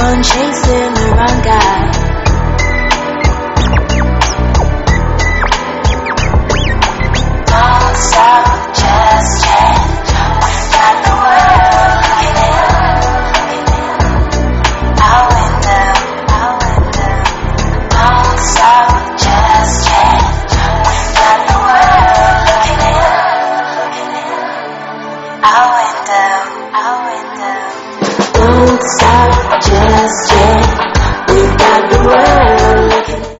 on chasing the wrong guy. Don't stop, just change. We've got the world looking in our window. Don't stop, just change. We've got the world looking in our window. Don't stop, just change.